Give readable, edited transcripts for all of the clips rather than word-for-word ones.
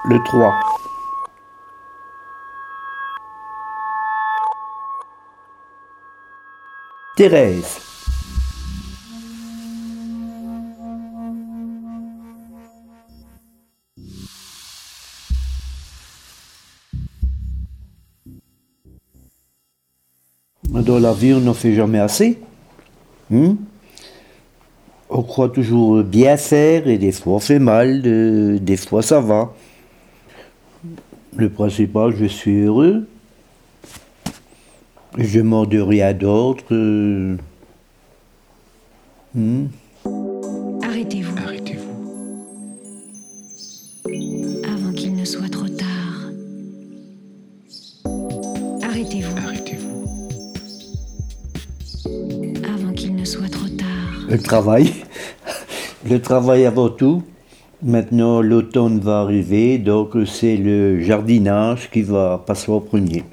Le 3. Thérèse. Dans la vie, on n'en fait jamais assez. On croit toujours bien faire et des fois on fait mal, des fois ça va. Le principal, je suis heureux. Je ne demande rien d'autre. Arrêtez-vous. Arrêtez-vous. Avant qu'il ne soit trop tard. Arrêtez-vous. Arrêtez-vous. Avant qu'il ne soit trop tard. Le travail. Le travail avant tout. Maintenant, l'automne va arriver, donc c'est le jardinage qui va passer au premier.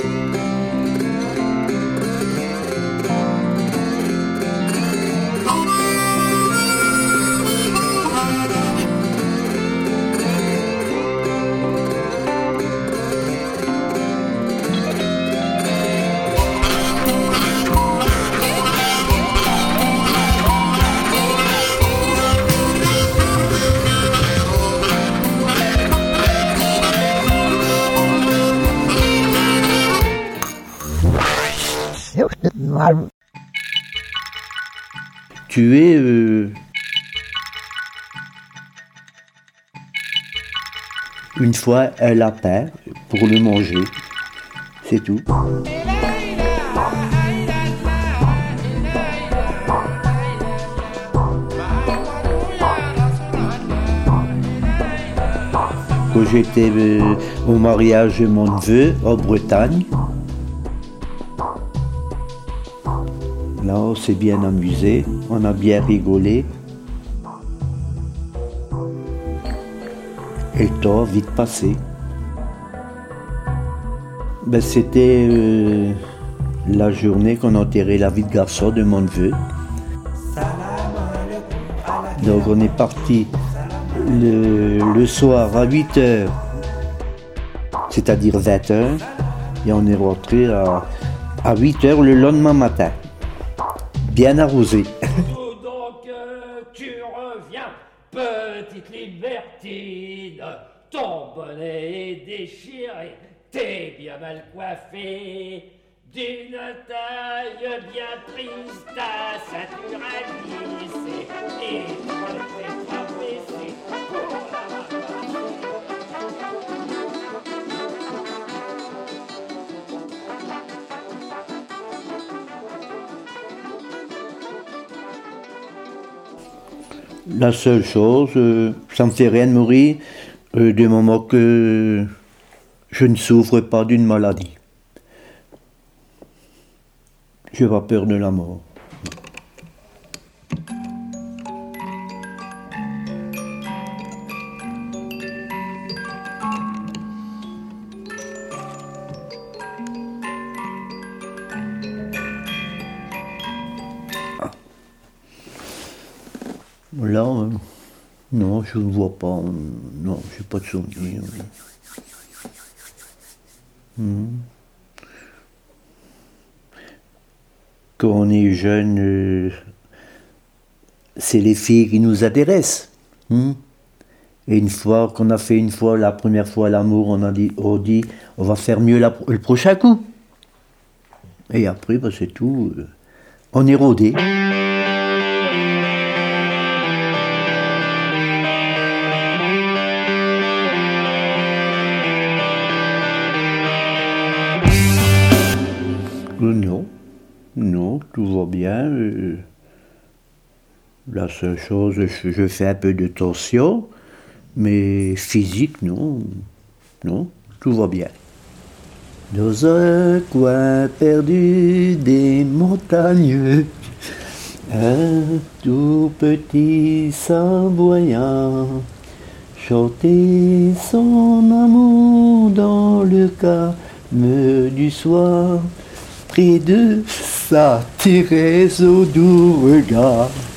Tuer une fois un lapin pour le manger, c'est tout. Quand j'étais au mariage de mon neveu en Bretagne, là, on s'est bien amusé, on a bien rigolé. Et le temps a vite passé. C'était la journée qu'on enterrait la vie de garçon de mon neveu. Donc on est parti le soir à 8h, c'est-à-dire 20h, et on est rentré à 8h le lendemain matin. Bien arrosé. Donc tu reviens, petite libertine, ton bonnet est déchiré, t'es bien mal coiffé, d'une taille bien prise, ta ceinture a glissé, et toi t'es traversé pour la La seule chose, ça me fait rien de mourir du moment que je ne souffre pas d'une maladie. Je n'ai pas peur de la mort. Là, non, je ne vois pas. Non, je n'ai pas de souvenir. Quand on est jeune, c'est les filles qui nous intéressent. Et une fois qu'on a fait la première fois l'amour, on dit on va faire mieux le prochain coup. Et après, c'est tout. On est rodé. Non, tout va bien. La seule chose, je fais un peu de tension, mais physique, non, tout va bien. Dans un coin perdu des montagnes, un tout petit Savoyard chantait son amour dans le calme du soir. Près de sa Thérèse au doux regard.